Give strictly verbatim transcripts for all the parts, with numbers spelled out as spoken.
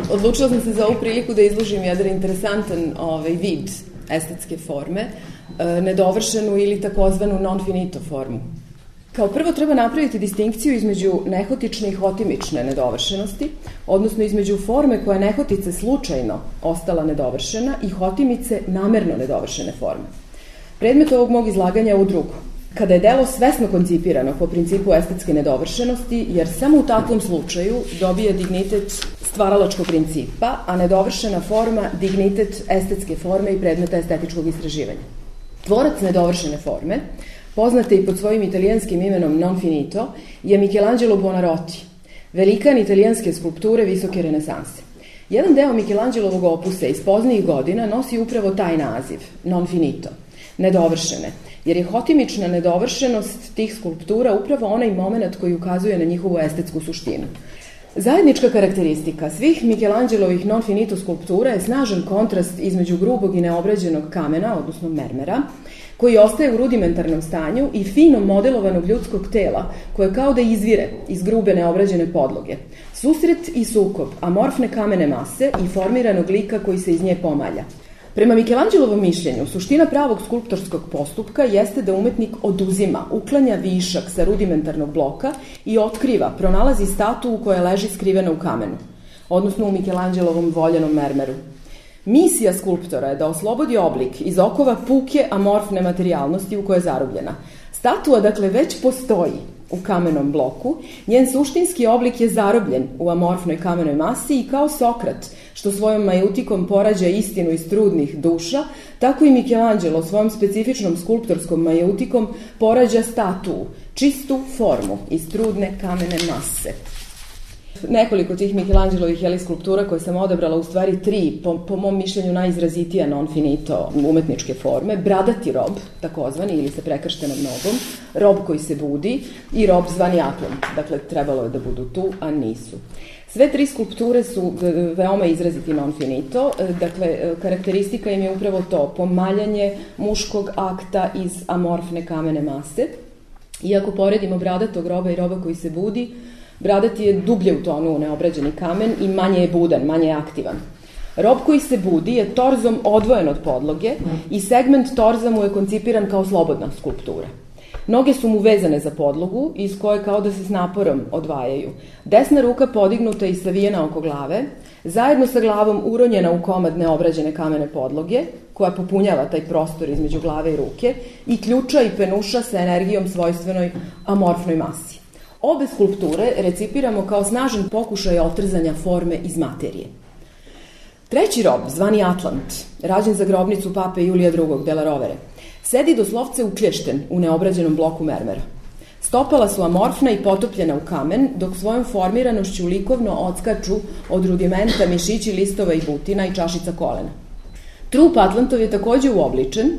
odlučila sam se za ovu priliku da izložim jedan interesantan ovaj, vid estetske forme, e, nedovršenu ili takozvanu non finito formu. Kao prvo treba napraviti distinkciju između nehotične i hotimične nedovršenosti, odnosno između forme koja je nehotice slučajno ostala nedovršena i hotimice namerno nedovršene forme. Predmet ovog mog izlaganja je ovo drugo. Kada je delo svesno koncipirano po principu estetske nedovršenosti, jer samo u takvom slučaju dobija dignitet stvaralačkog principa, a nedovršena forma dignitet estetske forme i predmeta estetičkog istraživanja. Tvorac nedovršene forme, poznate i pod svojim italijanskim imenom non finito, je Michelangelo Buonarroti, velikan italijanske skulpture visoke renesanse. Jedan deo Michelangelovog opusa iz poznijih godina nosi upravo taj naziv, non finito, nedovršene, jer je hotimična nedovršenost tih skulptura upravo onaj moment koji ukazuje na njihovu estetsku suštinu. Zajednička karakteristika svih Michelangelovih non finito skulptura je snažan kontrast između grubog i neobrađenog kamena, odnosno mermera, koji ostaje u rudimentarnom stanju i fino modelovanog ljudskog tela, koje kao da izvire iz grube neobrađene podloge. Susret i sukob amorfne kamene mase i formiranog lika koji se iz nje pomalja. Prema Michelangelovom mišljenju, suština pravog skulptorskog postupka jeste da umetnik oduzima, uklanja višak sa rudimentarnog bloka i otkriva, pronalazi statu koja leži skrivena u kamenu, odnosno u Michelangelovom voljenom mermeru. Misija skulptora je da oslobodi oblik iz okova puke amorfne materijalnosti u kojoj je zarobljena. Statua, dakle, već postoji u kamenom bloku, njen suštinski oblik je zarobljen u amorfnoj kamenoj masi i kao Sokrat, što svojom majutikom porađa istinu iz trudnih duša, tako i Michelangelo svojom specifičnom skulptorskom majutikom porađa statu, čistu formu iz trudne kamene mase. Nekoliko tih Michelangelovih jeli skulptura koje sam odabrala, u stvari tri, po, po mom mišljenju najizrazitija non finito umetničke forme, bradati rob, takozvani, ili sa prekrštenom nogom, rob koji se budi i rob zvani Atlon. Dakle, trebalo je da budu tu, a nisu. Sve tri skulpture su veoma izraziti non finito, dakle, karakteristika im je upravo to, pomaljanje muškog akta iz amorfne kamene mase. Iako poredimo bradatog roba i roba koji se budi, bradati je dublje u tonu u neobrađeni kamen i manje je budan, manje je aktivan. Rob koji se budi je torzom odvojen od podloge i segment torza mu je koncipiran kao slobodna skulptura. Noge su mu vezane za podlogu, iz koje kao da se s naporom odvajaju. Desna ruka podignuta i savijena oko glave, zajedno sa glavom uronjena u komad neobrađene kamene podloge, koja popunjava taj prostor između glave i ruke, i ključa i penuša sa energijom svojstvenoj amorfnoj masi. Obe skulpture recipiramo kao snažan pokušaj otrzanja forme iz materije. Treći rob, zvani Atlant, rađen za grobnicu pape Julija drugog della Rovere, sedi doslovce uklješten u neobrađenom bloku mermera. Stopala su amorfna i potopljena u kamen, dok svojom formiranošću likovno odskaču od rudimenta mišići listova i butina i čašica kolena. Trup Atlantov je takođe uobličen,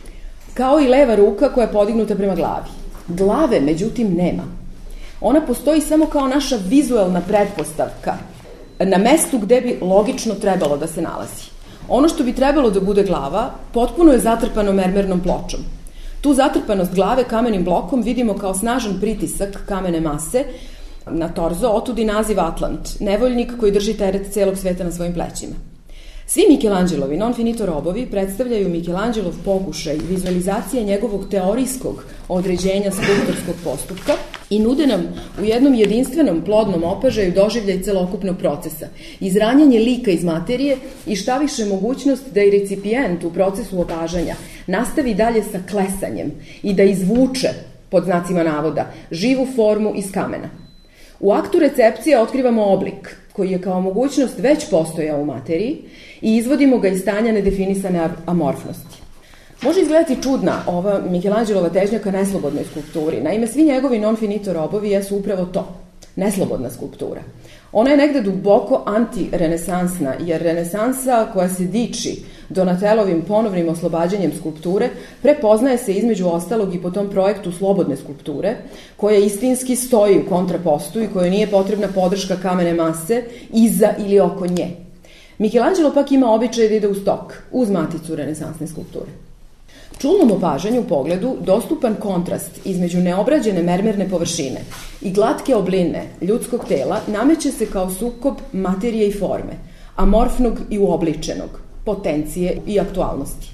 kao i leva ruka koja je podignuta prema glavi. Glave, međutim, nema. Ona postoji samo kao naša vizuelna pretpostavka na mestu gde bi logično trebalo da se nalazi. Ono što bi trebalo da bude glava potpuno je zatrpano mermernom pločom. Tu zatrpanost glave kamenim blokom vidimo kao snažan pritisak kamene mase na torzo, otud i naziv Atlant, nevoljnik koji drži teret celog sveta na svojim plećima. Svi Michelangelovi non finito robovi predstavljaju Michelangelov pokušaj vizualizacije njegovog teorijskog određenja skulptorskog postupka i nude nam u jednom jedinstvenom plodnom opažaju doživljaj celokupnog procesa, izranjanje lika iz materije i šta više mogućnost da i recipijent u procesu opažanja nastavi dalje sa klesanjem i da izvuče, pod znacima navoda, živu formu iz kamena. U aktu recepcije otkrivamo oblik, koji je kao mogućnost već postojao u materiji i izvodimo ga iz stanja nedefinisane amorfnosti. Može izgledati čudna ova Michelangelova težnja ka neslobodnoj skulpturi. Naime, svi njegovi non finito robovi jesu upravo to, neslobodna skulptura. Ona je negde duboko antirenesansna, jer renesansa koja se diči Donatelovim ponovnim oslobađanjem skulpture prepoznaje se između ostalog i po tom projektu slobodne skulpture, koja istinski stoji u kontrapostu i kojoj nije potrebna podrška kamene mase iza ili oko nje. Michelangelo pak ima običaj da ide uz tok, uz maticu renesansne skulpture. Čulnom opažanju u pogledu dostupan kontrast između neobrađene mermerne površine i glatke obline ljudskog tela nameće se kao sukob materije i forme, amorfnog i uobličenog, potencije i aktualnosti.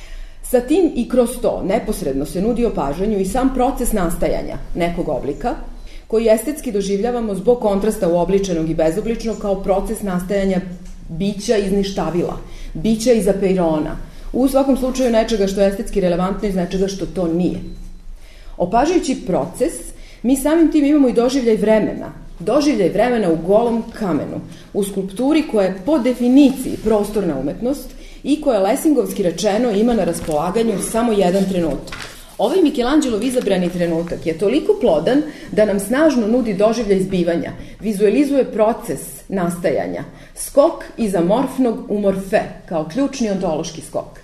Sa tim i kroz to neposredno se nudi opažanju i sam proces nastajanja nekog oblika, koji estetski doživljavamo zbog kontrasta uobličenog i bezobličnog kao proces nastajanja bića iz ništavila, bića iz apeirona, u svakom slučaju nečega što je estetski relevantno iz nečega što to nije. Opažajući proces, mi samim tim imamo i doživljaj vremena, doživljaj vremena u golom kamenu, u skulpturi koja je po definiciji prostorna umetnost i koja lesingovski rečeno ima na raspolaganju samo jedan trenutak. Ovaj Michelangelov izabrani trenutak je toliko plodan da nam snažno nudi doživljaj zbivanja, vizualizuje proces nastajanja, skok iz amorfnog u morfe, kao ključni ontološki skok.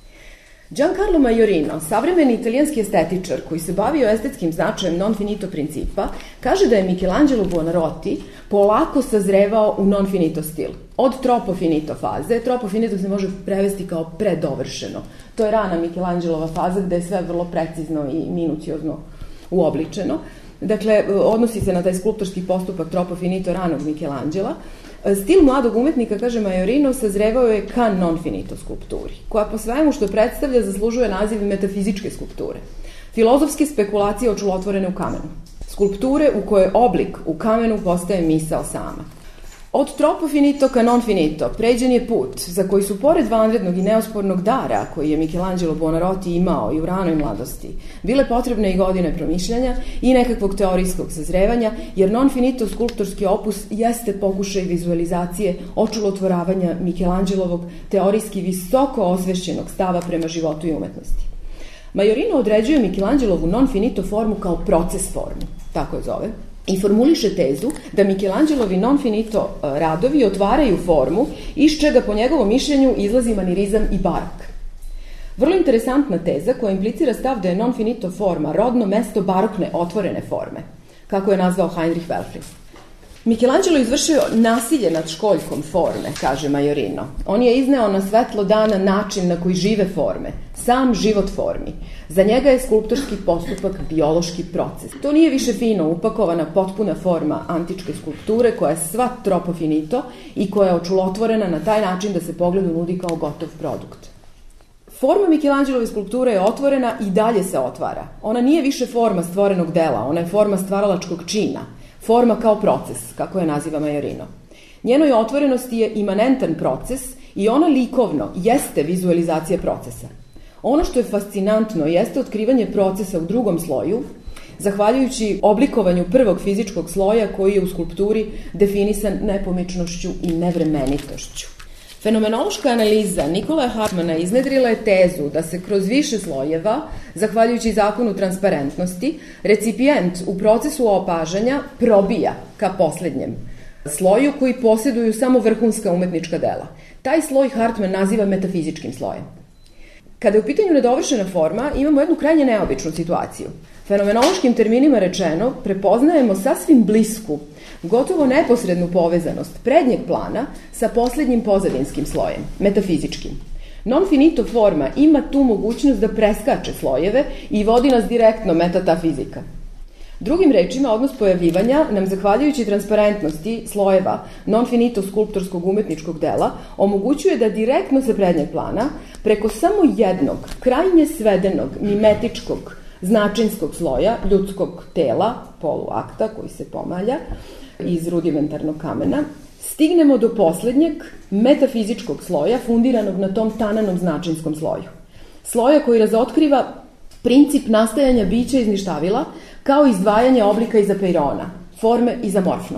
Giancarlo Majorino, savremeni italijanski estetičar koji se bavio estetskim značajem non finito principa, kaže da je Michelangelo Buonarroti polako sazrevao u non finito stil. Od troppo finito faze, troppo finito se može prevesti kao predovršeno. To je rana Michelangelova faza gde je sve vrlo precizno i minuciozno uobličeno. Dakle, odnosi se na taj skulptorski postupak troppo finito ranog Michelangela. Stil mladog umetnika, kaže Majorino, sazrevao je ka non finito skulpturi, koja po svemu što predstavlja zaslužuje naziv metafizičke skulpture. Filozofske spekulacije očulotvorene u kamenu. Skulpture u kojoj oblik u kamenu postaje misao sama. Od troppo finito ka non finito pređen je put za koji su pored vanrednog i neospornog dara koji je Michelangelo Buonarroti imao i u ranoj mladosti, bile potrebne i godine promišljanja i nekakvog teorijskog sazrevanja, jer non finito skulptorski opus jeste pokušaj vizualizacije očulotvoravanja Michelangelovog teorijski visoko osvešćenog stava prema životu i umetnosti. Majorino određuje Michelangelovu non finito formu kao proces formu, tako je zove, i formuliše tezu da Michelangelovi non finito radovi otvaraju formu iz čega po njegovom mišljenju izlazi manirizam i barok. Vrlo interesantna teza koja implicira stav da je non finito forma rodno mesto barokne otvorene forme, kako je nazvao Heinrich Wellfried. Michelangelo izvršio nasilje nad školjkom forme, kaže Majorino. On je izneo na svetlo dana način na koji žive forme, sam život formi. Za njega je skulptorski postupak biološki proces. To nije više fino upakovana potpuna forma antičke skulpture koja je sva troppo finito i koja je očulotvorena na taj način da se pogledu nudi kao gotov produkt. Forma Michelangelove skulpture je otvorena i dalje se otvara. Ona nije više forma stvorenog dela, ona je forma stvaralačkog čina. Forma kao proces, kako je naziva Majorino. Njenoj otvorenosti je imanentan proces i ona likovno jeste vizualizacija procesa. Ono što je fascinantno jeste otkrivanje procesa u drugom sloju, zahvaljujući oblikovanju prvog fizičkog sloja koji je u skulpturi definisan nepomičnošću i nevremenitošću. Fenomenološka analiza Nikolaja Hartmana iznedrila je tezu da se kroz više slojeva, zahvaljujući zakonu transparentnosti, recipijent u procesu opažanja probija ka poslednjem sloju koji posjeduju samo vrhunska umetnička dela. Taj sloj Hartman naziva metafizičkim slojem. Kada je u pitanju nedovršena forma, imamo jednu krajnje neobičnu situaciju. Fenomenološkim terminima rečeno, prepoznajemo sasvim blisku, gotovo neposrednu povezanost prednjeg plana sa poslednjim pozadinskim slojem, metafizičkim. Non finito forma ima tu mogućnost da preskače slojeve i vodi nas direktno metatafizika. Drugim rečima, odnos pojavljivanja nam, zahvaljujući transparentnosti slojeva non finito skulptorskog umetničkog dela, omogućuje da direktno sa prednjeg plana, preko samo jednog, krajnje svedenog, mimetičkog, značinskog sloja ljudskog tela, poluakta koji se pomalja iz rudimentarnog kamena, stignemo do poslednjeg metafizičkog sloja fundiranog na tom tananom značinskom sloju. Sloja koji razotkriva princip nastajanja bića iz ništavila kao izdvajanje oblika iz apeirona, forme iz amorfnog.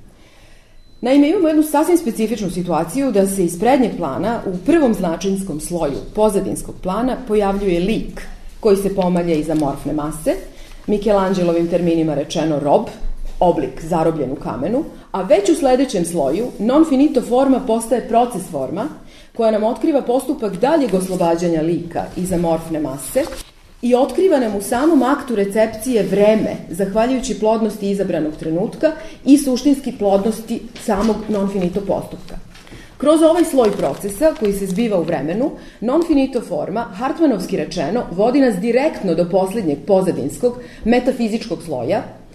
Naime, imamo jednu sasvim specifičnu situaciju da se iz prednjeg plana u prvom značinskom sloju pozadinskog plana pojavljuje lik koji se pomalja iz amorfne mase, Michelangelovim terminima rečeno rob, oblik zarobljen u kamenu, a već u sledećem sloju non finito forma postaje proces forma koja nam otkriva postupak daljeg oslobađanja lika iz amorfne mase i otkriva nam u samom aktu recepcije vreme, zahvaljujući plodnosti izabranog trenutka i suštinski plodnosti samog non finito postupka. Kroz ovaj sloj procesa, koji se zbiva u vremenu, non finito forma, hartmanovski rečeno, vodi nas direktno do poslednjeg pozadinskog metafizičkog sloja,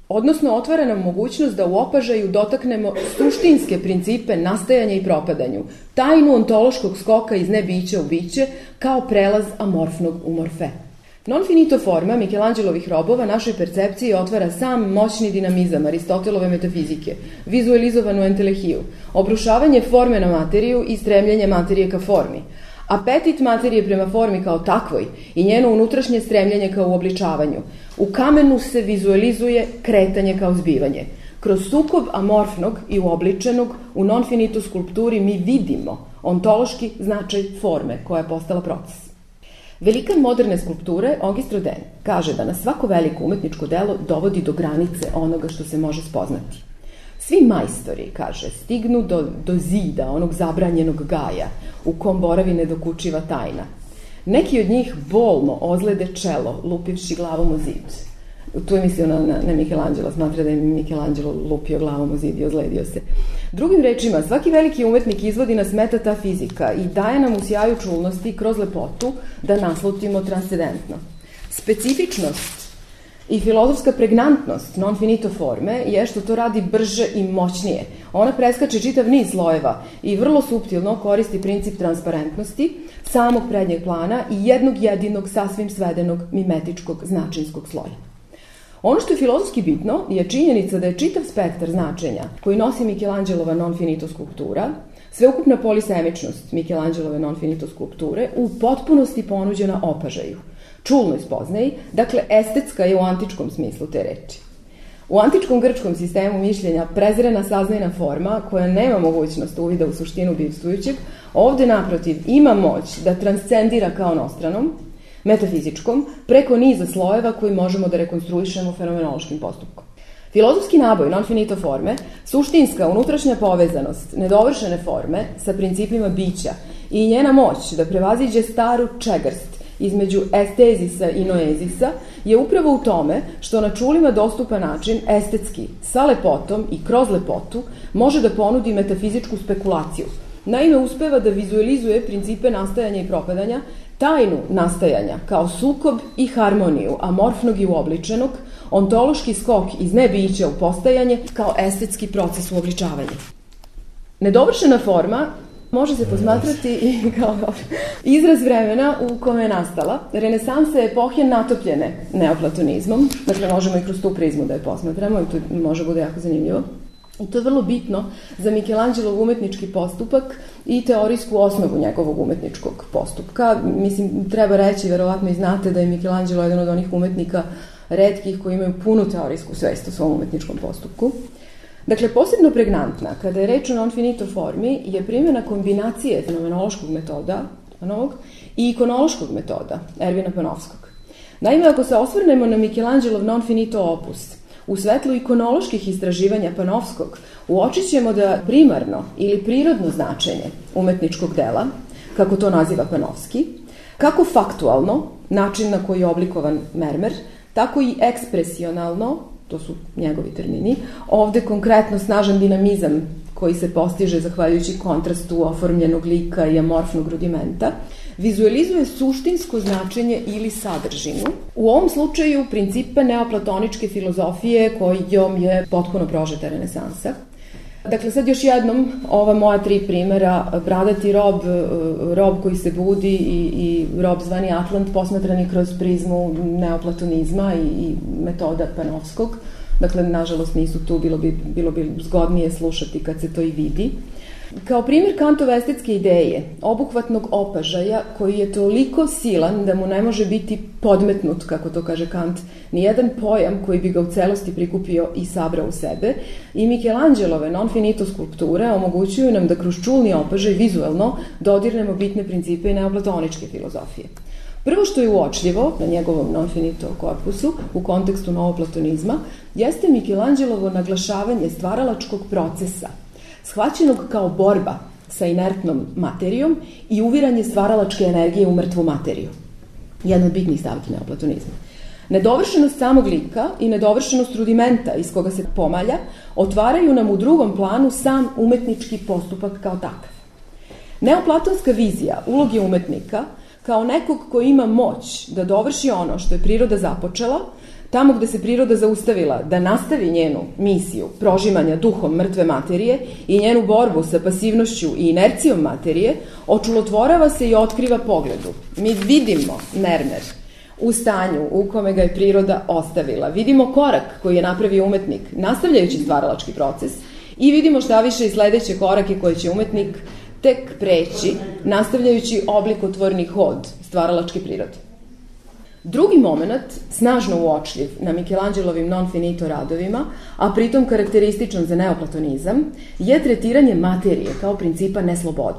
odnosno otvara nam mogućnost da u opažaju dotaknemo suštinske principe nastajanja i propadanju, tajnu ontološkog skoka iz nebića u biće kao prelaz amorfnog u morfe. Non finito forma Michelangelovih robova našoj percepciji otvara sam moćni dinamizam Aristotelove metafizike, vizualizovanu entelehiju, obrušavanje forme na materiju i stremljenje materije ka formi, apetit materije prema formi kao takvoj i njeno unutrašnje stremljenje kao uobličavanju. U kamenu se vizualizuje kretanje kao zbivanje. Kroz sukob amorfnog i uobličenog u non finito skulpturi mi vidimo ontološki značaj forme koja je postala proces. Velikan moderne skulpture, Auguste Rodin, kaže da nas svako veliko umetničko delo dovodi do granice onoga što se može spoznati. Svi majstori, kaže, stignu do, do zida, onog zabranjenog gaja, u kom boravi nedokučiva tajna. Neki od njih bolno ozlede čelo, lupivši glavom u zid. Tu je mislio na, na, na Michelangelo, smatra da je Michelangelo lupio glavom u zid i ozledio se. Drugim rečima, svaki veliki umetnik izvodi nas metata fizika i daje nam u sjaju čulnosti kroz lepotu da naslutimo transcendentno. Specifičnost i filozofska pregnantnost non finito forme je što to radi brže i moćnije. Ona preskače čitav niz slojeva i vrlo suptilno koristi princip transparentnosti, samog prednjeg plana i jednog jedinog sasvim svedenog mimetičkog značinskog sloja. Ono što je filozofski bitno je činjenica da je čitav spektar značenja koji nosi Michelangelova non finito skulptura, sveukupna polisemičnost Michelangelove non finito skulpture u potpunosti ponuđena opažaju, čulnoj spoznaji, dakle estetska je u antičkom smislu te reči. U antičkom grčkom sistemu mišljenja prezrena saznajna forma, koja nema mogućnost uvida u suštinu bivstvujućeg, ovde naprotiv ima moć da transcendira kao nostranom, metafizičkom, preko niza slojeva koji možemo da rekonstruišemo fenomenološkim postupkom. Filozofski naboj non finito forme, suštinska unutrašnja povezanost nedovršene forme sa principima bića i njena moć da prevaziđe staru čegrst između estezisa i noezisa je upravo u tome što na čulima dostupan način estetski, sa lepotom i kroz lepotu, može da ponudi metafizičku spekulaciju. Naime, uspeva da vizualizuje principe nastajanja i propadanja, tajnu nastajanja kao sukob i harmoniju amorfnog i uobličenog, ontološki skok iz nebića u postajanje kao estetski proces uobličavanja. Nedovršena forma može se posmatrati i kao izraz vremena u kome je nastala. Renesansa je epohe natopljene neoplatonizmom, dakle možemo i kroz tu prizmu da je posmatramo i to može bude jako zanimljivo. I to je vrlo bitno za Michelangelov umetnički postupak i teorijsku osnovu njegovog umetničkog postupka. Mislim, treba reći, verovatno i znate da je Michelangelo jedan od onih umetnika retkih koji imaju punu teorijsku svest u svom umetničkom postupku. Dakle, posebno pregnantna, kada je reč o non finito formi, je primjena kombinacije fenomenološkog metoda Panovog i ikonološkog metoda Ervina Panovskog. Naime, ako se osvrnemo na Michelangelov non finito opus, u svetlu ikonoloških istraživanja Panovskog uočit ćemo da primarno ili prirodno značenje umetničkog dela, kako to naziva Panovski, kako faktualno, način na koji je oblikovan mermer, tako i ekspresionalno, to su njegovi termini, ovde konkretno snažan dinamizam koji se postiže zahvaljujući kontrastu oformljenog lika i amorfnog rudimenta, vizualizuje suštinsko značenje ili sadržinu. U ovom slučaju principe neoplatoničke filozofije kojom je potpuno prožeta renesansa. Dakle, sad još jednom, ova moja tri primera, bradati rob, rob koji se budi i, i rob zvani Atlant, posmatrani kroz prizmu neoplatonizma i, i metoda Panovskog. Dakle, nažalost nisu tu, bilo bi, bilo bi zgodnije slušati kad se to i vidi. Kao primjer Kantove estetske ideje, obuhvatnog opažaja koji je toliko silan da mu ne može biti podmetnut, kako to kaže Kant, nijedan pojam koji bi ga u celosti prikupio i sabrao u sebe, i Michelangelove non finito skulpture omogućuju nam da kroz čulni opažaj vizuelno dodirnemo bitne principe i neoplatoničke filozofije. Prvo što je uočljivo na njegovom non finito korpusu u kontekstu novoplatonizma jeste Michelangelovo naglašavanje stvaralačkog procesa, shvaćenog kao borba sa inertnom materijom i uviranje stvaralačke energije u mrtvu materiju. Jedna od bitnih stavki neoplatonizma. Nedovršenost samog lika i nedovršenost rudimenta iz koga se pomalja otvaraju nam u drugom planu sam umetnički postupak kao takav. Neoplatonska vizija uloge umetnika kao nekog ko ima moć da dovrši ono što je priroda započela, tamo gde se priroda zaustavila da nastavi njenu misiju prožimanja duhom mrtve materije i njenu borbu sa pasivnošću i inercijom materije, očulotvorava se i otkriva pogledu. Mi vidimo mermer u stanju u kome ga je priroda ostavila. Vidimo korak koji je napravio umetnik, nastavljajući stvaralački proces, i vidimo šta više i sledeće korake koje će umetnik tek preći, nastavljajući oblikotvorni hod stvaralačke prirode. Drugi moment, snažno uočljiv na Michelangelovim non finito radovima, a pritom karakterističan za neoplatonizam, je tretiranje materije kao principa neslobode.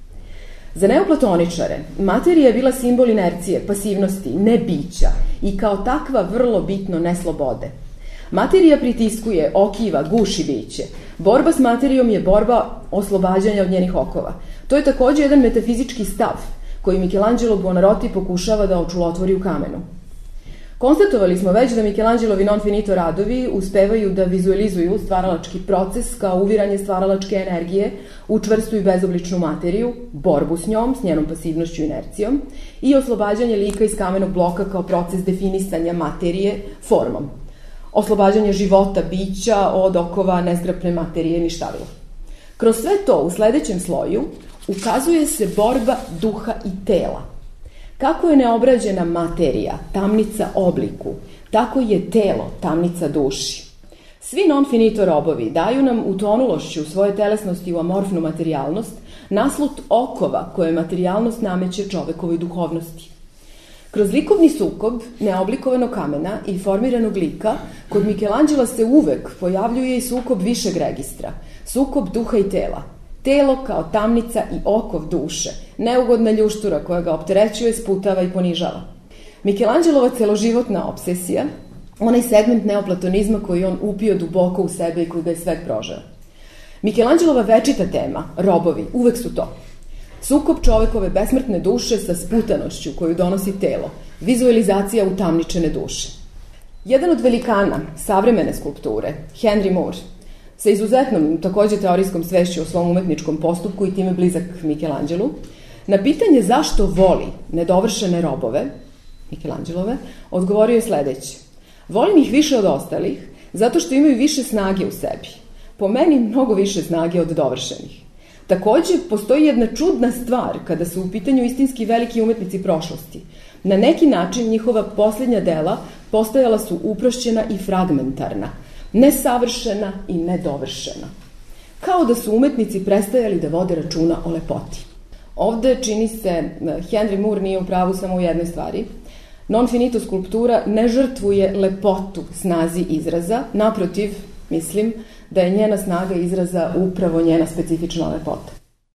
Za neoplatoničare materija je bila simbol inercije, pasivnosti, nebića i kao takva vrlo bitno neslobode. Materija pritiskuje, okiva, guši biće. Borba s materijom je borba oslobađanja od njenih okova. To je takođe jedan metafizički stav koji Michelangelo Buonarroti pokušava da očulotvori u kamenu. Konstatovali smo već da Michelangelovi non finito radovi uspevaju da vizualizuju stvaralački proces kao uviranje stvaralačke energije u čvrstu i bezobličnu materiju, borbu s njom, s njenom pasivnošću i inercijom, i oslobađanje lika iz kamenog bloka kao proces definisanja materije formom. Oslobađanje života, bića od okova nezgrapne materije ništavila. Kroz sve to u sledećem sloju ukazuje se borba duha i tela. Kako je neobrađena materija, tamnica obliku, tako je telo, tamnica duši. Svi non finito robovi daju nam utonulošću svoje telesnosti u amorfnu materijalnost, naslut okova koje materijalnost nameće čovekovoj duhovnosti. Kroz likovni sukob neoblikovanog kamena i formiranog lika, kod Michelangela se uvek pojavljuje i sukob višeg registra, sukob duha i tela. Telo kao tamnica i okov duše, neugodna ljuštura koja ga opterećuje, sputava i ponižava. Michelangelova celoživotna obsesija, onaj segment neoplatonizma koji on upio duboko u sebe i koji ga je sve prožao. Michelangelova večita tema, robovi, uvek su to. Sukob čovekove besmrtne duše sa sputanošću koju donosi telo, vizualizacija utamničene duše. Jedan od velikana savremene skulpture, Henry Moore, sa izuzetnom takođe teorijskom svešću o svom umetničkom postupku i time blizak Michelangelu, na pitanje zašto voli nedovršene robove, Michelangelove, odgovorio je sledeće. Volim ih više od ostalih, zato što imaju više snage u sebi. Po meni mnogo više snage od dovršenih. Takođe, postoji jedna čudna stvar kada su u pitanju istinski veliki umetnici prošlosti. Na neki način njihova posljednja dela postajala su uprošćena i fragmentarna, nesavršena i nedovršena. Kao da su umetnici prestajali da vode računa o lepoti. Ovde čini se Henry Moore nije u pravu samo u jednoj stvari. Non finito skulptura ne žrtvuje lepotu snazi izraza, naprotiv, mislim da je njena snaga izraza upravo njena specifična lepota.